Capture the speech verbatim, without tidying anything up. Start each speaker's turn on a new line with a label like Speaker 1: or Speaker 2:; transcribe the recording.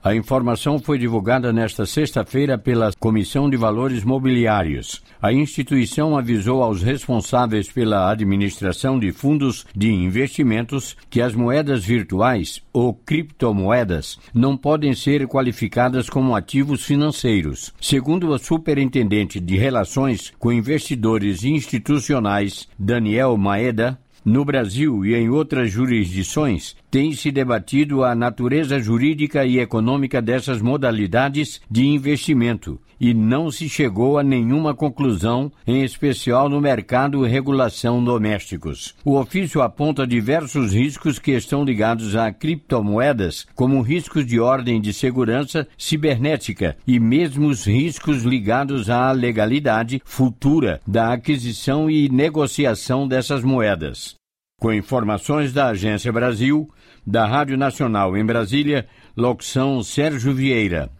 Speaker 1: A informação foi divulgada nesta sexta-feira pela Comissão de Valores Mobiliários. A instituição avisou aos responsáveis pela administração de fundos de investimentos que as moedas virtuais, ou criptomoedas, não podem ser qualificadas como ativos financeiros. Segundo a superintendente de Relações com Investidores Institucionais, Daniel Maeda, no Brasil e em outras jurisdições, tem-se debatido a natureza jurídica e econômica dessas modalidades de investimento e não se chegou a nenhuma conclusão, em especial no mercado e regulação domésticos. O ofício aponta diversos riscos que estão ligados a criptomoedas, como riscos de ordem de segurança cibernética e mesmo os riscos ligados à legalidade futura da aquisição e negociação dessas moedas. Com informações da Agência Brasil, da Rádio Nacional em Brasília, locução Sérgio Vieira.